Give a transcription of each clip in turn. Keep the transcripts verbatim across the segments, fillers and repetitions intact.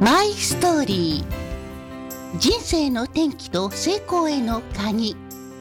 マイストーリー、人生の転機と成功への鍵。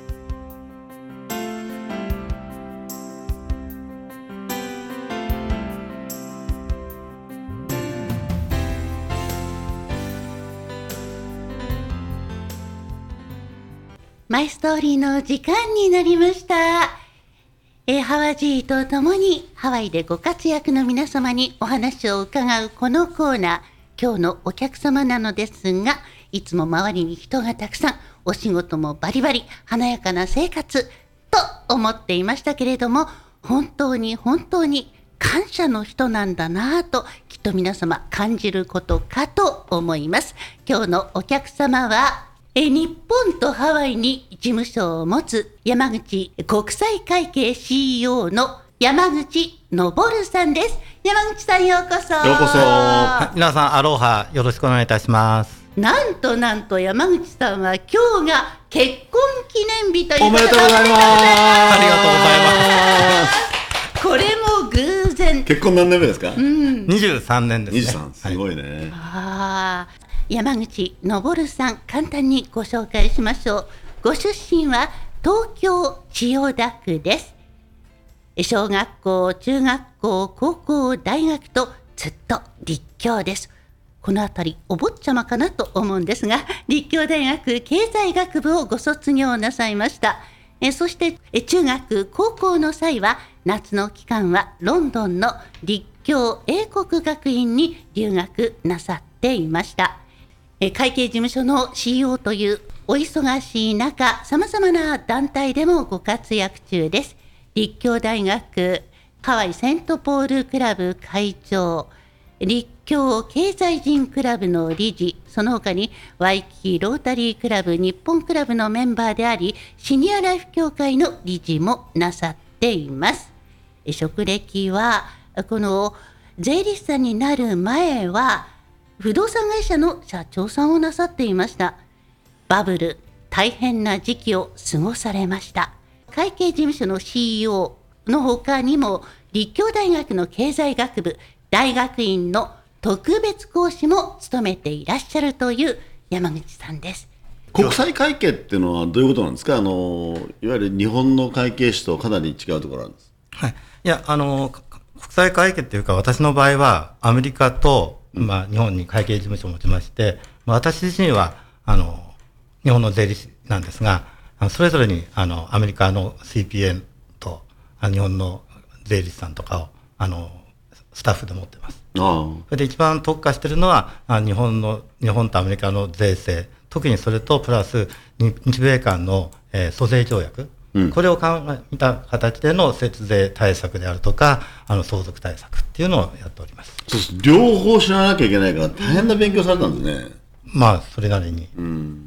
マイストーリーの時間になりました。えー、ハワジーとともにハワイでご活躍の皆様にお話を伺うこのコーナー、今日のお客様なのですが、いつも周りに人がたくさん、お仕事もバリバリ、華やかな生活と思っていましたけれども、本当に本当に感謝の人なんだなぁと、きっと皆様感じることかと思います。今日のお客様はえ日本とハワイに事務所を持つ山口国際会計 シーイーオー の山口昇さんです。山口さん、ようこそ。 ようこそ。はい、皆さんアロハ、よろしくお願いいたします。 なんとなんと山口さんは今日が結婚記念日ということで、 おめでとうございます。ありがとうございます。 これも偶然。 結婚何年目ですか？ うん、 にじゅうさんねんですね。 にじゅうさん、すごいね。はい、 あ山口昇さん、簡単にご紹介しましょう。ご出身は東京千代田区です。小学校、中学校、高校、大学とずっと立教です。このあたりお坊ちゃまかなと思うんですが、立教大学経済学部をご卒業なさいました。えそしてえ中学、高校の際は夏の期間はロンドンの立教英国学院に留学なさっていました。え会計事務所の シーイーオー というお忙しい中、さまざまな団体でもご活躍中です。立教大学ハワイセントポールクラブ会長、立教経済人クラブの理事、その他にワイキキロータリークラブ日本クラブのメンバーであり、シニアライフ協会の理事もなさっています。職歴はこの税理士さんになる前は不動産会社の社長さんをなさっていました。バブル、大変な時期を過ごされました。会計事務所の シーイーオー の他にも、立教大学の経済学部大学院の特別講師も務めていらっしゃるという山口さんです。 国際会計っていうのはどういうことなんですか？あのいわゆる日本の会計士とかなり違うところなんです。 はい、いやあの国際会計っていうか、私の場合はアメリカと、まあ、日本に会計事務所を持ちまして、まあ、私自身はあの日本の税理士なんですが、それぞれにあのアメリカの シーピーエー と日本の税理士さんとかをあのスタッフで持ってます。あそれで一番特化しているのは日本の日本とアメリカの税制、特にそれとプラス日米間の、えー、租税条約、うん、これを考えた形での節税対策であるとか、あの相続対策っていうのをやっております。 そう両方知らなきゃいけないから大変な勉強されたんですね。 まあそれなりに、 うん、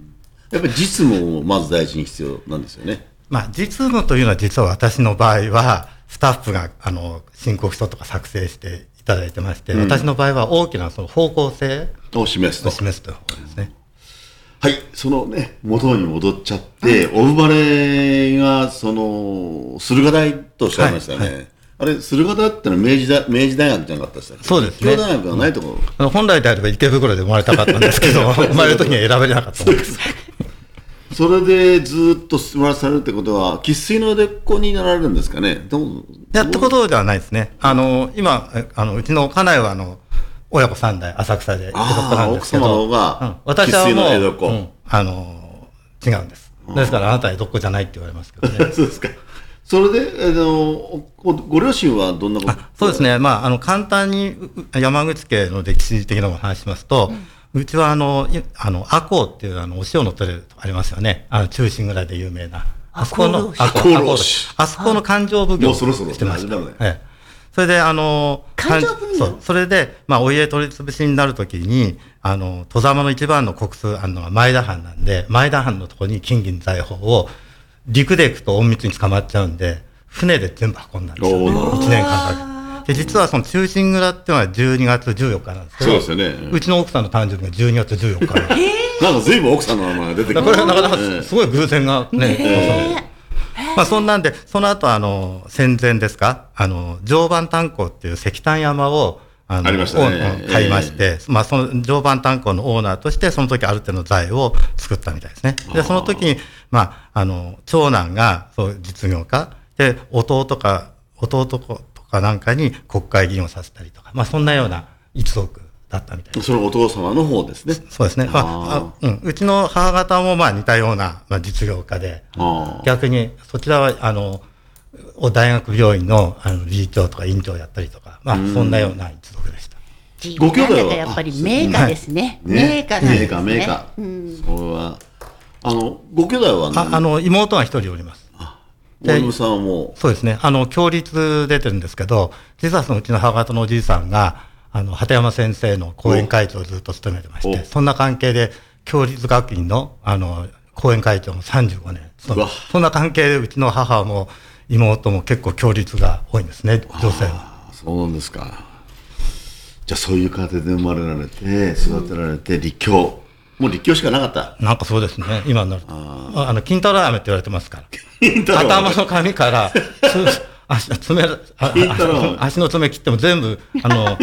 やっぱり実務をまず第一に必要なんですよね。 まあ、実務というのは実は私の場合はスタッフがあの申告書とか作成していただいてまして、うん、私の場合は大きなその方向性を示すと示すということですね。 はい、そのね元に戻っちゃって、うん、お生まれがその駿河台とおっしゃいましたよね。はいはい、あれ駿河台ってのは明治大明治大学じゃなかったでしたっけ？ そうですね。 立教大学がないところ、 うん、本来であれば池袋で生まれたかったんですけど生まれる時には選べなかったんです。 それでずっと済まされるってことは生粋の売れっ子になられるんですかね？どうやったことではないですね。あの今あのうちの家内はあの親子三代浅草で江戸っ子なんですけど、 奥様の方が、 うん、私はもう生粋の江戸っ子、うん、 あの違うんです。ですからあなたは江戸っ子じゃないって言われますけどね。 そうですか。それであの ご, ご両親はどんなこと？ そうですね、まあ、あの簡単に山口家の歴史的なものを話しますと、うん、うちはあのあの赤穂っていうあのお塩の取れるとこありますよね。あの中心蔵で有名なあそこの赤穂あそこの勘定奉行をしてました。もうそろそろ、ね、はい、それであの勘定奉行、 そうそれで、まあ、お家取り潰しになるときにあの戸様の一番の国数あるのは前田藩なんで、前田藩のところに金銀財宝を陸で行くと隠密に捕まっちゃうんで船で全部運んだんですよね。いちねんかんかけて。で実はその中心蔵っていうのはじゅうにがつじゅうよっかなんですけど、 そうですよね、 うちの奥さんの誕生日がじゅうにがつじゅうよっかなんか随分奥さんの名前が出てくる。 これはなかなかすごい偶然がね。まあそんなんで、その後あの戦前ですか、あの常磐炭鉱っていう石炭山をあのありましたねをうん買いまして、まあ、その常磐炭鉱のオーナーとしてその時ある程度の財を作ったみたいですね。でその時に、まあ、あの長男がそう実業家で弟か弟とかなんかに国会議員をさせたりとか、まあ、そんなような一族だったみたいです。 そのお父様の方ですね。 そうですね。まああうん、うちの母方もまあ似たような、まあ、実業家で、逆にそちらはあの大学病院 の, あの理事長とか院長をやったりとか、まあ、そんなような一族でした。 ご兄弟はやっぱり名家ですね。 名家なんですね。 名家、名家。うん、それはあのご兄弟はああの妹が一人おります。 大野さんはもうそうですね。あの共立出てるんですけど、実はそのうちの母方のおじいさんがあの鳩山先生の講演会長をずっと務めてまして、そんな関係で共立学院 の, あの講演会長もさんじゅうごねん務め、そんな関係でうちの母も妹も結構共立が多いんですね、女性は。 そうなんですか。じゃあそういう家庭で生まれられて育てられて立教、もう立教しかなかった。 なんかそうですね、今になると。ああの金太郎飴って言われてますから。頭の髪から足, 爪足の爪切っても全部あの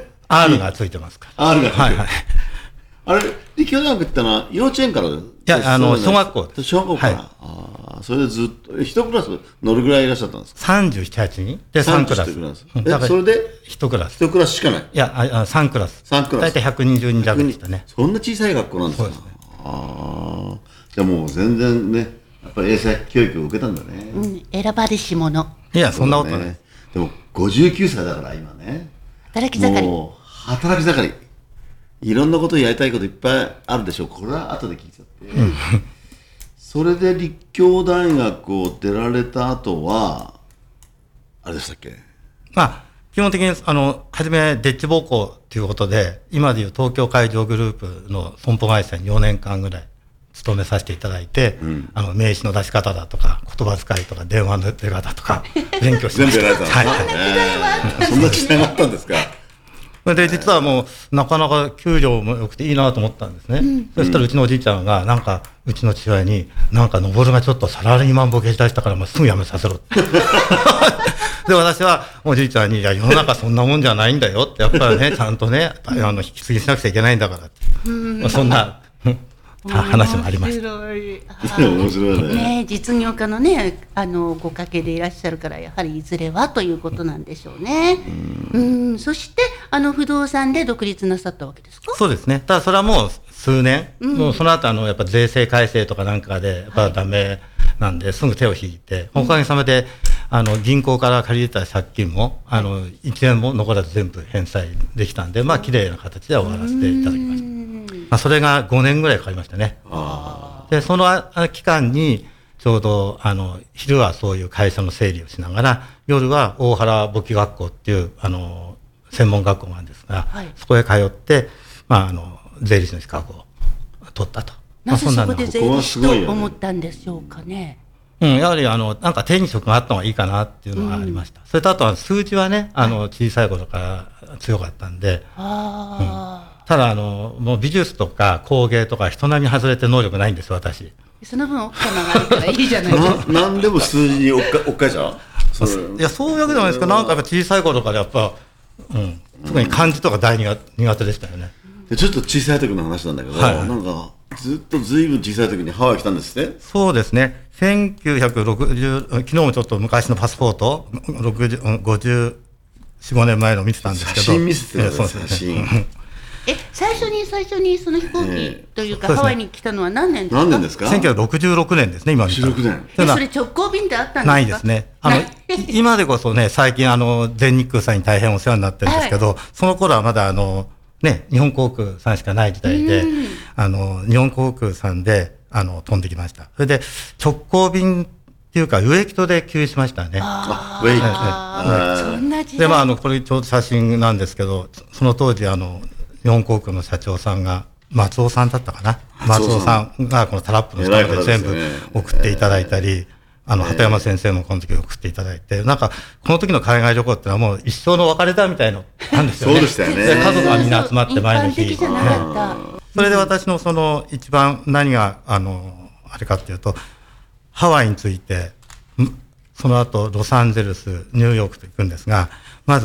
R がついてますから。 R がついてる。 はいはい。 あれ立教大学ってのは幼稚園から？いや、あの小学校です。 小学校から。はい、ああ、それでずっと一クラスどれぐらいいらっしゃったんですか？ さんじゅうなな、はちにんでさんクラス。 え、だからそれで一クラス。 一クラスしかない。 いや、あさんクラス。 さんクラス。 大体ひゃくにじゅうにん弱でしたね。 そんな小さい学校なんですか？そうですね。ああ、じゃあもう全然ね、やっぱり英才教育を受けたんだね。 うん、選ばれし者。 いや、そんなことない。 ね、でもごじゅうきゅうさいだから今ね。 働き盛り。 もう働き盛り。いろんなことやりたいこといっぱいあるでしょう。これは後で聞いちゃって。うん、それで立教大学を出られた後は、あれでしたっけ？ まあ、基本的に、あの、はじめ、デッチ暴行ということで、今でいう東京海上グループの損保会社によねんかんぐらい勤めさせていただいて、うん、あの、名刺の出し方だとか、言葉遣いとか、電話の出方とか、勉強してました。 全部やられたんですか？はいはい、そんな時代があったんですか？ で実はもうなかなか給料も良くていいなと思ったんですね、うん、そしたらうちのおじいちゃんがなんかうちの父親になんか登がちょっとサラリーマンボケしだしたからもうすぐ辞めさせろってで私はおじいちゃんにいや世の中そんなもんじゃないんだよってやっぱりねちゃんとねあの引き継ぎしなくちゃいけないんだからって、まあ、そんな話もありました。 面白い。 面白いね。 ね、実業家のね、あのご家系でいらっしゃるからやはりいずれはということなんでしょうね。うん、そしてあの不動産で独立なさったわけですか？ そうですね。ただそれはもう数年、うん、もうその後あのやっぱ税制改正とかなんかでやっぱダメなんで、はい、すぐ手を引いて、おかげさまであの銀行から借りてた借金もあのいちえんも残らず全部返済できたんで、まあ綺麗な形で終わらせていただきました。まあ、それがごねんぐらいかかりましたね。あでその期間にちょうどあの昼はそういう会社の整理をしながら夜は大原簿記学校っていうあの専門学校があるんですが、はい、そこへ通って、まあ、あの税理士の資格を取ったと。 なぜそこで税理士と思ったんでしょうかね。 うん、やはりあのなんか手に職があった方がいいかなっていうのがありました、うん、それとあとは数字はねあの小さい頃から強かったんで、はい、うんただあのもう美術とか工芸とか人並み外れて能力ないんです私。 その分奥様があるからいいじゃないですか。 ななんでも数字におっかおっかいちゃう。 いやそういうわけじゃないですか。なんかやっぱ小さい頃からやっぱ、うん、特に漢字とか大苦手でしたよね。 でちょっと小さい時の話なんだけど、はい、なんかずっとずいぶん小さい時にハワイ来たんですね。 そうですね。せんきゅうひゃくろくじゅう昨日もちょっと昔のパスポートろくじゅう、ごじゅうよん、ごねんまえの見てたんですけど。 写真見せてください。写真。 え最初に最初にその飛行機というか、えー、ハワイに来たのは何年ですか？ 何年ですか？ せんきゅうひゃくろくじゅうろくねんですね今見た。ろくじゅうろくねん。 えそれ直行便であったんですか？ ないですね。あの今でこそね最近あの全日空さんに大変お世話になってるんですけど、はい、その頃はまだあのね日本航空さんしかない時代で、あの日本航空さんであの飛んできました。それで直行便っていうかウェイキトで給油しましたね。 あウェイキト。 あそんな時代。 でまああのこれちょうど写真なんですけど、その当時あの日本航空の社長さんが松尾さんだったかな、松尾さんがこのタラップの下まで全部送っていただいたり、あの鳩山先生もこの時送っていただいて、なんかこの時の海外旅行ってのはもう一生の別れだみたいななんですよね。 そうでしたよね。 で家族がみんな集まって前の日、 一般的じゃなかった。 それで私のその一番何があのあれかっていうと、ハワイについてその後ロサンゼルスニューヨークと行くんですが、まず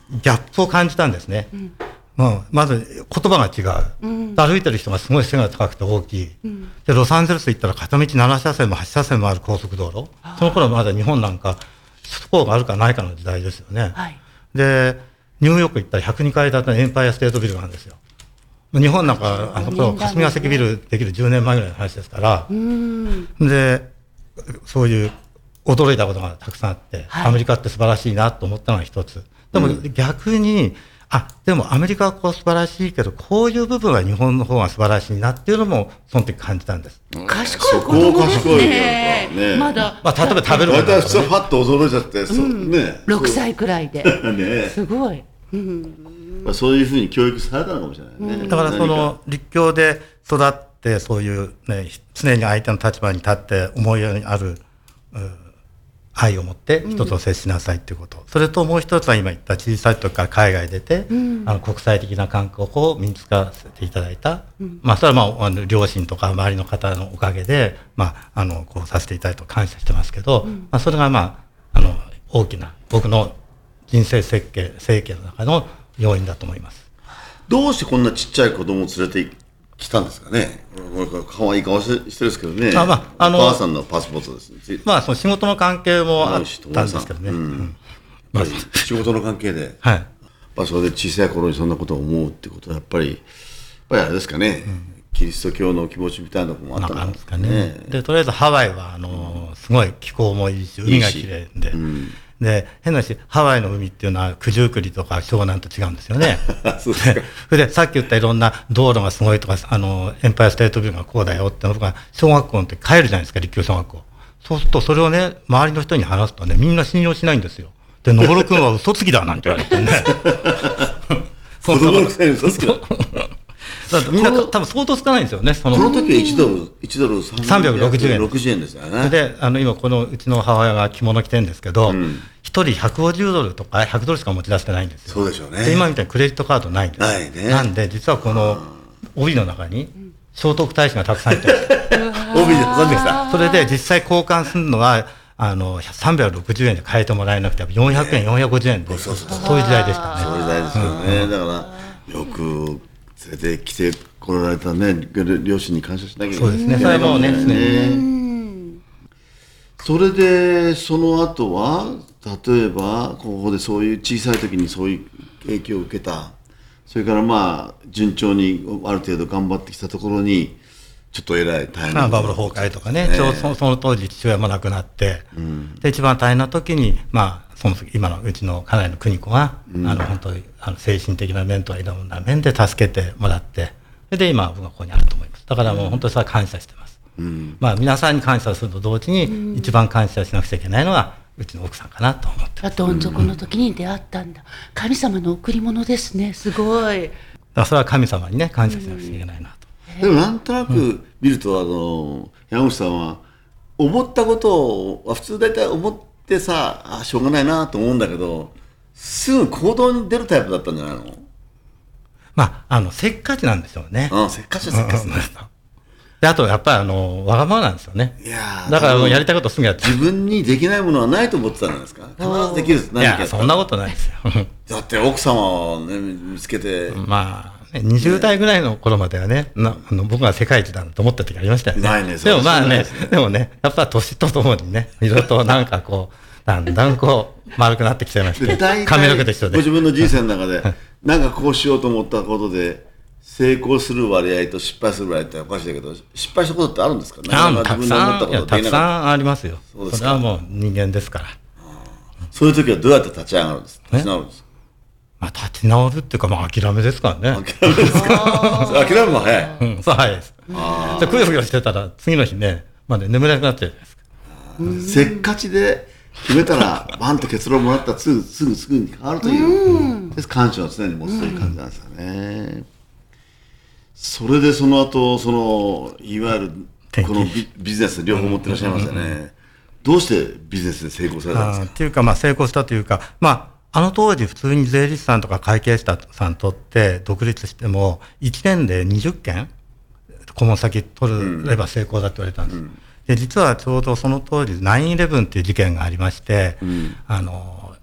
ギャップを感じたんですね。うんうん、まず言葉が違う、うん、歩いてる人がすごい背が高くて大きい、うん、でロサンゼルス行ったら片道なな車線もはち車線もある高速道路、その頃まだ日本なんか首都高があるかないかの時代ですよね、はい、でニューヨーク行ったらひゃくにかい建てのエンパイアステートビルがあるんですよ。日本なんかあの頃霞ヶ関ビルできるじゅうねんまえぐらいの話ですから、うん、でそういう驚いたことがたくさんあって、はい、アメリカって素晴らしいなと思ったのが一つ。でも逆に、うん、あでもアメリカはこう素晴らしいけどこういう部分は日本の方が素晴らしいなっていうのもその時感じたんです。 賢い子供ですね。ねまだ、 まあ、例えば食べるものとか、ね、普通はパッと驚いちゃって、うん、ね、 ろくさいくらいで、ね、すごい、 うんまあ、そういうふうに教育されたのかもしれないね、うん、 だからその立教で育ってそういう、ね、常に相手の立場に立って思いやりある、うん愛を持って人と接しなさいということ、うん、それともう一つは今言った小さい時から海外出て、うん、あの国際的な感覚を身につかせていただいた、うん、まあそれはまああの両親とか周りの方のおかげで、まあ、あのこうさせていただいて感謝してますけど、うん、まあ、それがまああの大きな僕の人生設計設計の中の要因だと思います。 どうしてこんなちっちゃい子供を連れて来たんですかね。可愛い顔してしてるんですけどね。あ、まあ、あのお母さんのパスポートですね。 まあその仕事の関係もあったんですけどね。うんうんまあ、仕事の関係で、はい。まあそれで小さい頃にそんなことを思うってことはやっぱりやっぱりあれですかね。うん、キリスト教の気持ちみたいなのもあったんですかね。ねでとりあえずハワイはあのすごい気候もいいし海が綺麗で。いいうんで変なしハワイの海っていうのは九十九里とか湘南と違うんですよね。 そうですか。 それでさっき言ったいろんな道路がすごいとかあのエンパイアステートビルがこうだよって僕が小学校の時帰るじゃないですか立教小学校。そうするとそれをね周りの人に話すとねみんな信用しないんですよ。で登君は嘘つきだなんて言われてね。 子供のくせに嘘つきだ。 だみんな多分相当つかないんですよね。そのこの時はいちドルいちドルさんびゃくろくじゅうえんろくじゅうえんですよね。 であの今このうちの母親が着物着てるんですけど、うん、ひとりひゃくごじゅうドルとかひゃくドルしか持ち出してないんですよ。 そうでしょうね。 で今みたいにクレジットカードないんです。 ないね。 なんで実はこの帯の中に聖徳太子がたくさん入ってるんです。 帯で挟んできた。 それで実際交換するのはあのさんびゃくろくじゅうえんで買えてもらえなくてよんひゃくえん、よんひゃくごじゅうえんで、そういう時代でしたね。 そういう時代ですよね。うん、だからよく連れてきて来られたね両親に感謝しなきゃいけない。 そうですね。それもね。 ねそれでその後は例えばここでそういう小さい時にそういう影響を受けた、それからまあ順調にある程度頑張ってきたところにちょっとえらい大変な、 まあ、バブル崩壊とかね、ねちょうどその当時父親も亡くなって、うん、で一番大変な時にまあその時今のうちの家内の邦子が、うん、あの本当にあの精神的な面とかいろんな面で助けてもらって、それで今僕はここにあると思います。だからもう本当にそれは感謝してます。うん、まあ皆さんに感謝すると同時に一番感謝しなくちゃいけないのはうちの奥さんかなと思ってます。 どん底の時に出会ったんだ。神様の贈り物ですね。すごい。だからそれは神様にね感謝しなくちゃいけないなと。 でもなんとなく見ると、あの山口さんは思ったことを普通大体思ってさあしょうがないなと思うんだけどすぐ行動に出るタイプだったんじゃないの？ まああのせっかちなんでしょうね。 うん、せっかちはせっかちね。 であとやっぱりあのわがままなんですよね。いやだからやりたいことすぐやって自分にできないものはないと思ってたんじゃないですか。必ずできる。 何かいやそんなことないですよ。 だって奥様を、ね、見つけてまあにじゅう代ぐらいの頃まではね、なあの僕が世界一だと思った時ありましたよね。 ないね。 でもまあね、でもね、やっぱ年とともにね、いろいろとなんかこう、だんだんこう、丸くなってきちゃいまして、髪の毛と一緒で。 ご自分の人生の中で、なんかこうしようと思ったことで、成功する割合と失敗する割合っておかしいだけど、失敗したことってあるんですかね。 あたくさん、いやたくさんありますよ。そうですか。それはもう人間ですから。 そういう時はどうやって立ち上がるんですか。立ち直るんですか。 まあ、立ち直るっていうか、まあ、諦めですからね。 諦めですか。諦めも早い。 うん、そう早いです。じゃあ、くよくよしてたら、次の日ね、まだ眠れなくなっちゃうじゃないですか。せっかちで決めたら、バンと結論もらったら、すぐ、すぐ、すぐに変わるという、です感謝を常に持つという感じなんですよね。それで、その後、その、いわゆる、この ビ, ビジネス両方持ってらっしゃいますよね。うんうんうん、どうしてビジネスで成功されたんですか。 っていうか、まあ、成功したというか、まあ、あの当時普通に税理士さんとか会計士さんとって独立してもいちねんでにじゅっけん顧問先取れば成功だって言われたんです、うん、で実はちょうどその当時 ナインイレブン っていう事件がありまして、うん、あの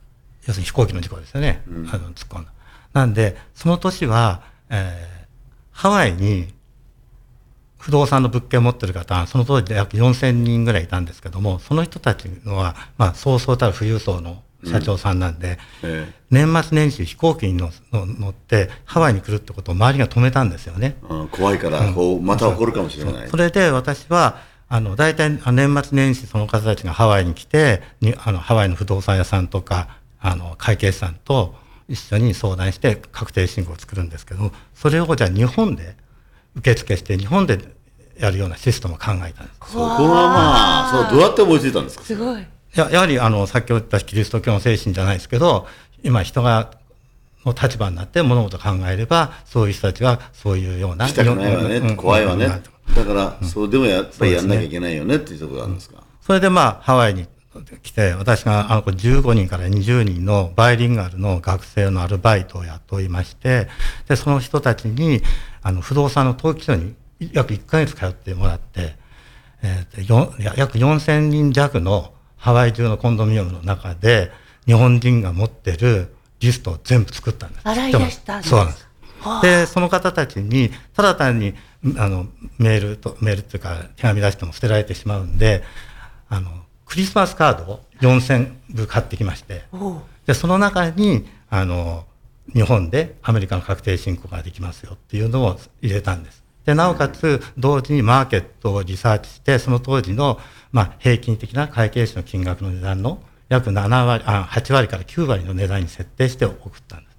要するに飛行機の事故ですよね、うん、あの突っ込んだ。なんでその年は、えー、ハワイに不動産の物件を持ってる方、その当時で約よんせんにんぐらいいたんですけども、その人たちのは、まあ、そうそうたる富裕層の社長さんなんで、うんええ、年末年始飛行機に乗ってハワイに来るってことを周りが止めたんですよね。 うん、怖いから、こうまた起こるかもしれない。 そ, それで私はあの大体年末年始その方たちがハワイに来てにあのハワイの不動産屋さんとかあの会計士さんと一緒に相談して確定申告を作るんですけど、それをじゃあ日本で受付して日本でやるようなシステムを考えたんです。 そこはまあ、そうどうやって思いついたんですか。 すごい。 いや、やはりあの先ほど言ったキリスト教の精神じゃないですけど、今人がの立場になって物事を考えれば、そういう人たちはそういうような。 来たくないわね、うん、怖いわね。だから、うん、そうでもやっぱりやんなきゃいけないよねっていうところがあるんですか。うん、 それでまあハワイに来て、私があのじゅうごにんからにじゅうにんのバイリンガルの学生のアルバイトを雇いまして、でその人たちにあの不動産の登記所に約いっかげつ通ってもらって、えー、よ約よんせんにん弱のハワイ中のコンドミニアムの中で日本人が持ってるリストを全部作ったんです。 洗い出したんです。 そうなんです。でその方たちにただ単にあのメールとメールっていうか手紙出しても捨てられてしまうんで、あのクリスマスカードをよんせんぶ買ってきまして、でその中にあの日本でアメリカの確定申告ができますよっていうのを入れたんです。でなおかつ同時にマーケットをリサーチして、その当時の、まあ、平均的な会計士の金額の値段の約ななわりあはちわりからきゅうわりの値段に設定して送ったんです。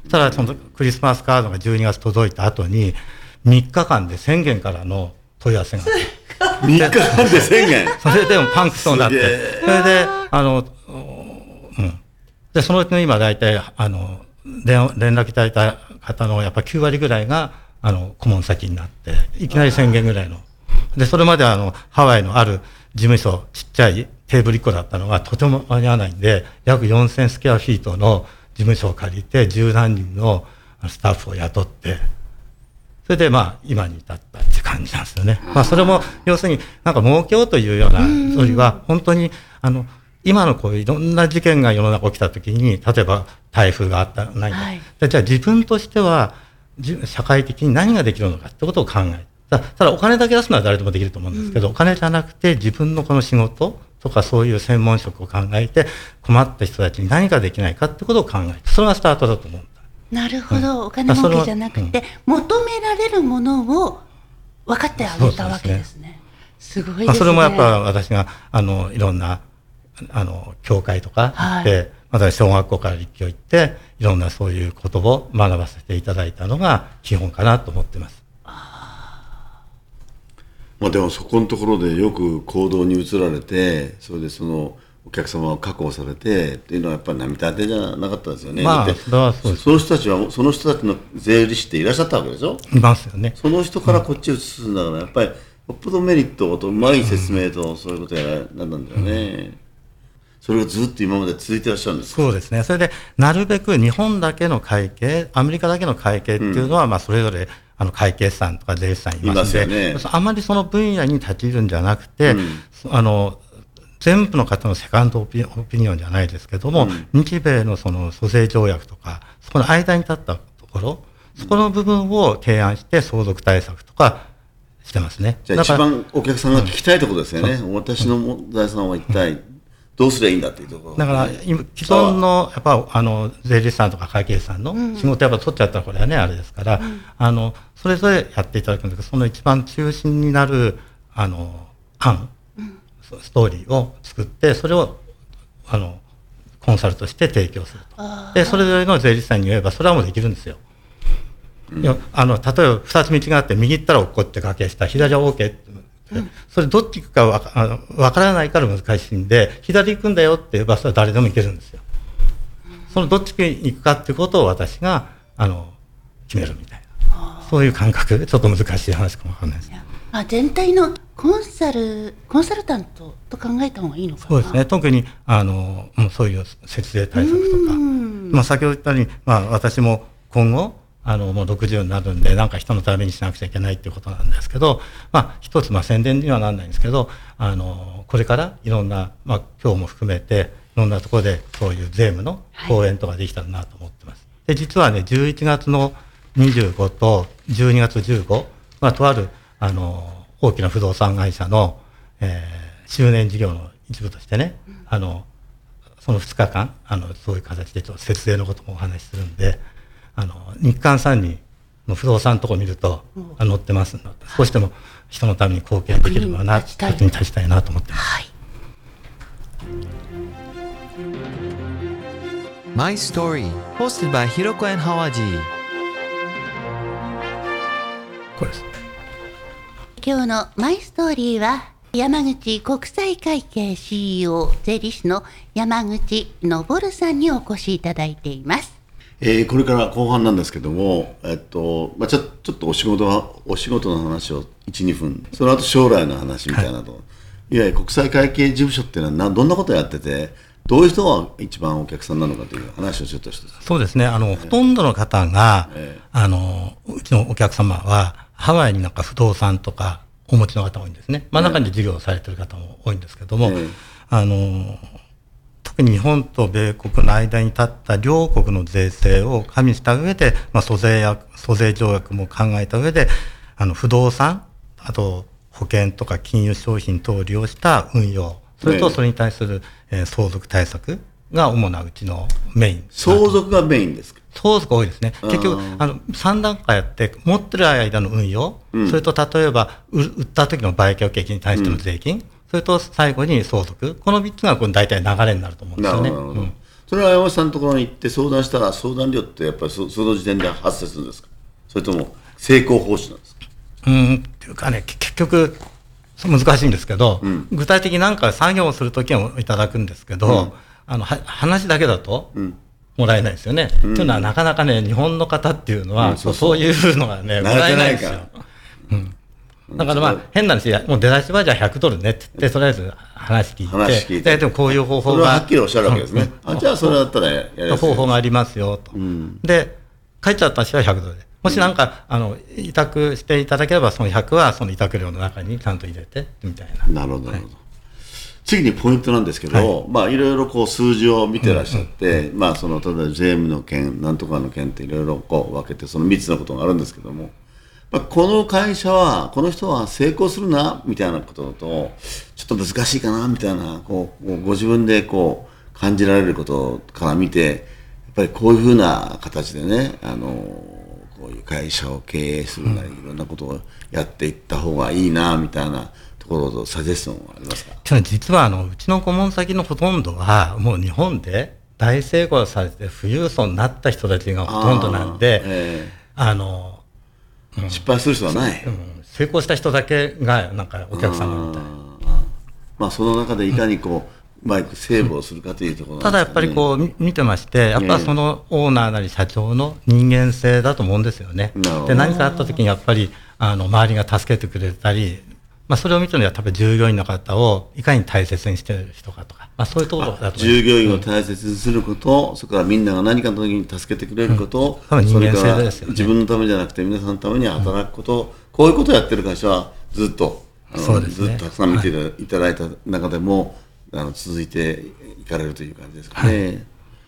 ただそのクリスマスカードがじゅうにがつ届いた後にみっかかんでせんげんからの問い合わせがあってみっかかんでせんげんそれでもパンクそうになって、それであの、うん、でそのうちの今大体あの連絡いただいた方のやっぱきゅうわりぐらいがあの顧問先になって、いきなりせんげんぐらいので、それまであのハワイのある事務所、ちっちゃいテーブルいっこだったのがとても間に合わないんで、約よんせんスクエアフィートの事務所を借りて十何人のスタッフを雇って、それでまあ今に至ったって感じなんですよね。まあそれも要するになんか儲けようというようなよりは、本当にあの今のこういういろんな事件が世の中起きたときに、例えば台風があったないんだ、はい、でじゃあ自分としては社会的に何ができるのかってことを考える。ただお金だけ出すのは誰でもできると思うんですけど、うん、お金じゃなくて自分のこの仕事とかそういう専門職を考えて、困った人たちに何ができないかってことを考える。それがスタートだと思うんだ。 なるほど、うん、お金儲けじゃなくて、うん、求められるものを分かってあげたわけですね。すごいですね。まあ、それもやっぱ私があのいろんなあの教会とか行って、はい、また小学校から立教行っていろんなそういうことを学ばせていただいたのが基本かなと思ってます。 まあ、でもそこのところでよく行動に移られて、それでそのお客様を確保されてっていうのはやっぱり並大抵じゃなかったですよね。 まあ、 だってそ, その人たちはその人たちの税理士っていらっしゃったわけでしょ。 いますよね。 その人からこっちに移すんだから、やっぱりよっぽどメリットとうまい説明とそういうことやらなんだよね。うんそれがずっと今まで続いてらっしゃるんですか。 そうですね。それでなるべく日本だけの会計、アメリカだけの会計っていうのは、うん、まあそれぞれあの会計士さんとか税理士さんいますので、ね、あまりその分野に立ち入るんじゃなくて、うん、あの全部の方のセカンドオピ、オピニオンじゃないですけども、うん、日米のその租税条約とかそこの間に立ったところ、そこの部分を提案して相続対策とかしてますね。 じゃあ一番お客さんが聞きたいところですよね。うん、私の財産は一体、うんどうすればいいんだっていうところ、 だから今既存のやっぱあの税理士さんとか会計士さんの仕事やっぱ取っちゃったらこれはねあれですから、うん、あのそれぞれやっていただくんですけど、その一番中心になるあの案、うん、ストーリーを作ってそれをあのコンサルとして提供すると。でそれぞれの税理士さんに言えばそれはもうできるんですよ。うん、あの例えばふたつ道があって右行ったら落っこって掛けした、左は OK ってうん、それどっち行くかわか、わからないから難しいんで、左行くんだよって言えばそれは誰でも行けるんですよ。うん、そのどっちに行くかってことを私があの決めるみたいな、そういう感覚、ちょっと難しい話かもわかんないです。 あ全体のコンサルコンサルタントと考えた方がいいのかな。 そうですね。特にあのそういう節税対策とか、まあ、先ほど言ったように、まあ、私も今後あのもうろくじゅうになるんでなんか人のためにしなくちゃいけないっていうことなんですけど、まあ一つまあ宣伝にはならないんですけど、あのこれからいろんな、まあ、今日も含めてろんなところでそういう税務の講演とかできたらなと思ってます。で実はねじゅういちがつのにじゅうごとじゅうにがつじゅうご、まあ、とあるあの大きな不動産会社の、えー、周年事業の一部としてね、うん、あのそのふつかかんあのそういう形でちょっと節税のこともお話しするんで、あの日韓さんにの不動産のとこ見ると、うん、載ってますので、少しでも人のために貢献できるのはな、立に立ちたいなと思ってます。はい、 My Story hosted by Hiroko and Hawaji。 これです。 今日のマイストーリーは山口国際会計 シーイーオー 税理士の山口昇さんにお越しいただいています。 えー、これから後半なんですけども、えっとまあ、ちょ, ちょっとお仕事はお仕事の話をいち、にふん、その後将来の話みたいなと、はい、いわゆる国際会計事務所っていうのはなどんなことをやってて、どういう人が一番お客さんなのかという話をちょっとして。 そうですね、あの、えー、ほとんどの方が、えー、あのうちのお客様はハワイになんか不動産とかお持ちの方多いんですね。まあ、中に事業をされている方も多いんですけども、えー、あの特に日本と米国の間に立った両国の税制を加味した上で、まあ、租税や租税条約も考えた上で、あの不動産、あと保険とか金融商品等を利用した運用、それとそれに対する、えー、相続対策が主なうちのメイン。 相続がメインですか？ 相続多いですね。結局あのさん段階やって、持ってる間の運用、うん、それと例えば売った時の売却益に対しての税金、うん、それと最後に相続、このみっつがこの大体流れになると思うんですよね。なるほど、うん、 それは山本さんのところに行って相談したら、相談料ってやっぱり そ, その時点で発生するんですか？それとも成功報酬なんですか？ うんっていうかね、結局難しいんですけど、うん、具体的に何か作業をするときはいただくんですけど、うん、あのは話だけだと、うんもらえないですよね。と、うん、いうのはなかなかね、日本の方っていうのは、うん、そうそう、そういうのがね、もらえないんですよ。うん、だからまあ、変な話、もう出だしはじゃあひゃくドルねって言って、とりあえず話聞いて、話聞いてでもこういう方法が。それははっきりおっしゃるわけですね。うん、あじゃあそれだったらやりやすい方法がありますよと。うん、で、帰っちゃった人はひゃくドルで。もしなんか、うん、あの委託していただければ、そのひゃくはその委託料の中にちゃんと入れて、みたいな。 なるほど、なるほど。はい、次にポイントなんですけど、はい、まあいろいろこう数字を見てらっしゃって、うんうん、まあその例えば税務の件、なんとかの件っていろいろこう分けてそのみっつのことがあるんですけども、まあ、この会社はこの人は成功するなみたいなことだとちょっと難しいかなみたいなこうご自分でこう感じられることから見て、やっぱりこういうふうな形でね、あのこういう会社を経営するなりいろんなことをやっていった方がいいなみたいなところとサジェスションはありますか？ 実はあのうちの顧問先のほとんどはもう日本で大成功されて富裕層になった人たちがほとんどなんで、あ、えー、あの、 うん、失敗する人はない、 うん、成功した人だけがなんかお客様みたいな。 まあその中でいかにこう、うまくセーブをするかというところなんですかね。 ただやっぱりこう見てまして、やっぱそのオーナーなり社長の人間性だと思うんですよね。で何かあった時にやっぱりあの周りが助けてくれたり、まあ、それを見てるのは多分従業員の方をいかに大切にしている人かとか、まあ、そういうところだと思います。 従業員を大切にすること、うん、それからみんなが何かの時に助けてくれること、 うん、人間性ですよね。 自分のためじゃなくて皆さんのために働くこと、うん、こういうことをやってる会社はずっとそうですね、 ずっとたくさん見ていただいた中でも、はい、あの続いていかれるという感じですかね。はい、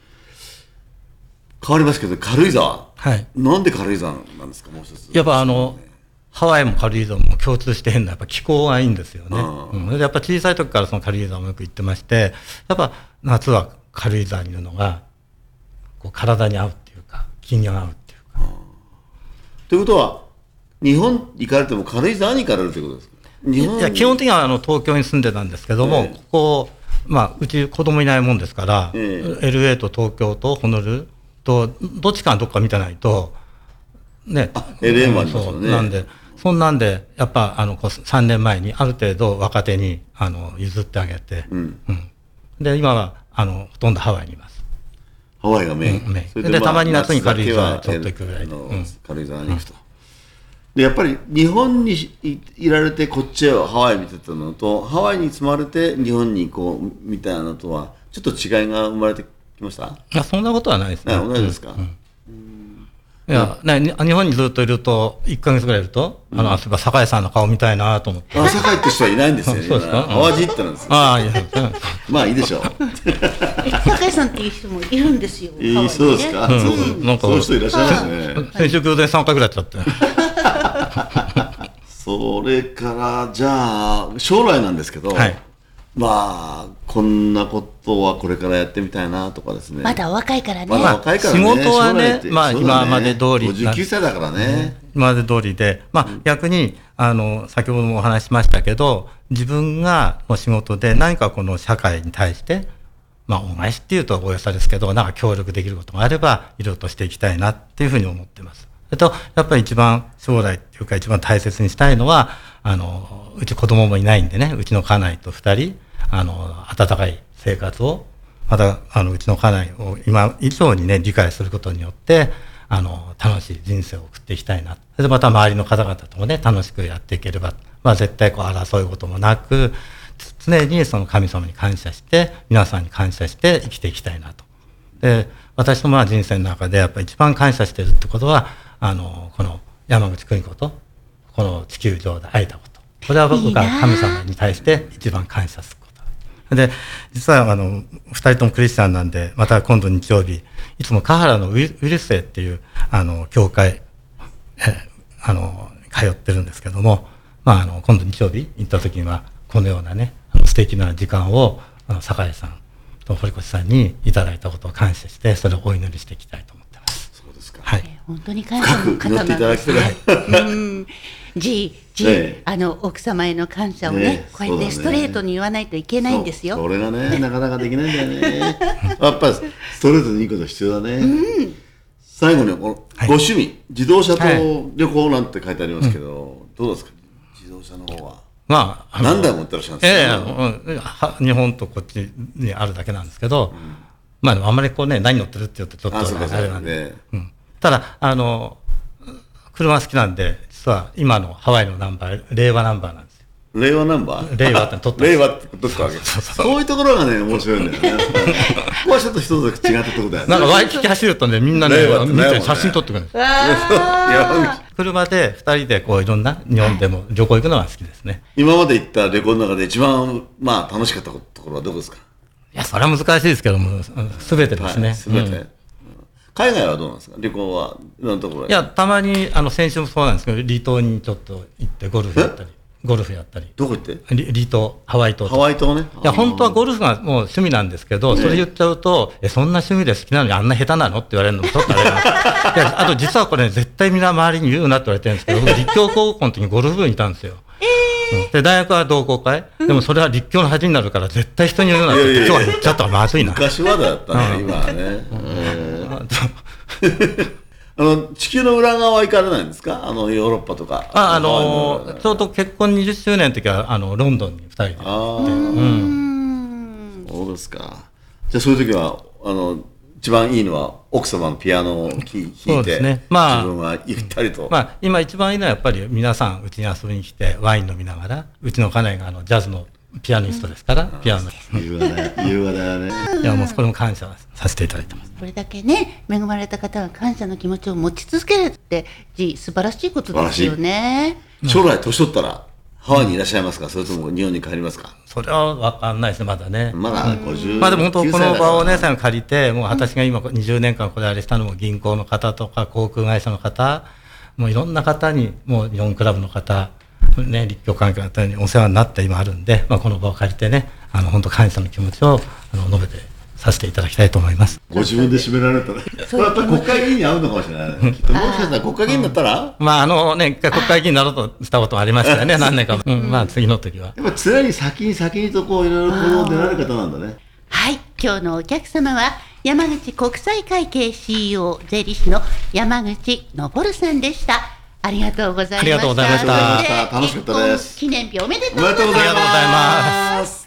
変わりますけど軽井沢、はい、なんで軽井沢なんですか？もう一つやっぱあのハワイも軽井沢も共通して変なやっぱ気候がいいんですよね。うん、やっぱ小さい時からその軽井沢もよく行ってまして、やっぱ夏は軽井沢にいるのがこう体に合うっていうか気に合うっていうか。 ということは日本行かれても軽井沢に行かれるということですか？日本いや基本的にはあの東京に住んでたんですけども、えー、ここ、まあ、うち子供いないもんですから、えー、エルエー と東京とホノルルとどっちかのどっか見てないとね、 エルエー もありますよね。 なんでそんなんでやっぱあのこうさんねんまえにある程度若手にあの譲ってあげて、うんうん、で今はあのほとんどハワイにいます。 ハワイがメイン、 うん、メインそれで、まあ、でたまに夏に軽井沢にちょっと行くぐらいで、うん、 軽井沢に行くと、うん、でやっぱり日本に い, いられてこっちへハワイ見てたのとハワイに住まれて日本にこうみたいなのとはちょっと違いが生まれてきました？ いやそんなことはないですね。 同じですか？うんうん、 いや、ね、に日本にずっといると、いっかげつぐらいいると、あの、そういえば酒井さんの顔見たいなと思って。 あ、酒井って人はいないんですよね。 そうですか。 淡路ってなんですよ。 ああ、いや、 まあいいでしょう。 酒井さんっていう人もいるんですよ。 えー、そうですか。 うんそうなんかそういう人いらっしゃいますね。 先週偶然さんかいぐらいやっちゃって。 それからじゃあ将来なんですけど、 はい、 まあこんなことはこれからやってみたいなとかですね。 まだお若いからね。 まだ若いからね。 仕事はね、まあね今まで通り。 ごじゅうきゅうさいだからね。 今まで通りで、まあ逆に、あの、先ほどもお話しましたけど、自分がの仕事で何かこの社会に対して、まあ恩返しっていうと大げさですけど、なんか協力できることがあれば、いろいろとしていきたいなっていうふうに思ってます。それと、やっぱり一番将来っていうか一番大切にしたいのは、あの、うち子供もいないんでね、うちの家内と二人、あの、温かい生活を、また、あの、うちの家内を今以上にね、理解することによって、あの、楽しい人生を送っていきたいな。それでまた周りの方々ともね、楽しくやっていければ、まあ絶対こう争うこともなく、常にその神様に感謝して、皆さんに感謝して生きていきたいなと。で、私のまあ人生の中でやっぱり一番感謝しているってことは、あの、この山口邦子と、この地球上で会えたこと。これは僕が神様に対して一番感謝すること。で、実はあの、二人ともクリスチャンなんで、また今度日曜日、いつもカハラのウィルスセっていう、あの、教会、え、あの、通ってるんですけども、まあ、あの、今度日曜日行った時には、このようなね、あの素敵な時間を、あの、酒井さんと堀越さんにいただいたことを感謝して、それをお祈りしていきたいと思ってます。 そうですか。 はい。 本当に感謝の方なんですね。うん。じい、じい、あの、奥様への感謝をね、こうやってストレートに言わないといけないんですよ。 それがね、なかなかできないんだよね。やっぱりストレートにいいこと必要だね。最後に、このご趣味、自動車と旅行なんて書いてありますけど、どうですか、自動車の方は。 まあ、 何台持ってらっしゃるんですか。 ええ、日本とこっちにあるだけなんですけど、まあ、あんまりこうね、何乗ってるって言うとちょっとあれなんで。ただ、あの、車好きなんで、実は今のハワイのナンバー、令和ナンバーなんですよ。 令和ナンバー令和って取った。 令和って取ったわけ。そういうところがね、面白いんだよね。ここはちょっと一つ違ったところだよね。 なんかワイキキ走るとね、みんなね、見て写真撮ってくるんです。車で二人でこういろんな日本でも旅行行くのが好きですね。 今まで行った旅行の中で一番まあ楽しかったところはどこですか。 いや、それは難しいですけども、すべてですね。 すべて。海外はどうなんですか、旅行はいろんなところ。 いや、たまにあの先週もそうなんですけど、離島にちょっと行ってゴルフやったり。ゴルフやったり。 どこ行って？ 離島、ハワイ島。 ハワイ島ね。 いや、本当はゴルフがもう趣味なんですけど、それ言っちゃうと、え、そんな趣味で好きなのにあんな下手なのって言われるのもちょっとあれかな。いや、あと実はこれ、絶対みんな周りに言うなって言われてるんですけど、僕立教高校の時にゴルフ部にいたんですよ。えー、で、大学は同好会、でもそれは立教の恥になるから絶対人に言うなって、今日は言っちゃったらまずいな。 昔はだったね、今はね。あの地球の裏側は行かれないんですか、あのヨーロッパとか。 あ、あのー、ちょうど結婚にじゅっしゅうねんの時はあのロンドンにふたりで。ああ、うん、 そうですか。じゃあそういう時はあの一番いいのは奥様のピアノを弾いて、そうですね、まあ、自分はゆったりと。 まあ今一番いいのはやっぱり皆さんうちに遊びに来てワイン飲みながら、うちの家内があのジャズのピアニストですから、ピアノ。 優雅だよ、優雅だよね。 いや、もうそれも感謝させていただいてます。 これだけね、恵まれた方は感謝の気持ちを持ち続けるって、じ、素晴らしいことですよね。 将来年取ったら、ハワイにいらっしゃいますか、それとも日本に帰りますか。 それは分かんないですね、まだね。 まだごじゅう。 まあでも本当、この場をね、最後借りて、もう私が今にじゅうねんかんこれあれしたのも銀行の方とか、航空会社の方、もういろんな方に、もう日本クラブの方、ね、立教関係の方にお世話になって今あるんで、まあ、この場を借りてね、あの本当感謝の気持ちをあの述べてさせていただきたいと思います。 ご自分で締められたら、それはやっぱり国会議員に合うのかもしれない。きっともしかしたら国会議員だったら、 まああのね、一回国会議員になろうとしたこともありましたよね、何年か、うん、まあ次の時は。 やっぱ常に先に先にとこういろいろ行動出られる方なんだね。 はい、今日のお客様は山口国際会計 シーイーオー 税理士の山口昇さんでした。ありがとうございました。 ありがとうございました。 楽しかったです。 記念日おめでとうございます。 ありがとうございます。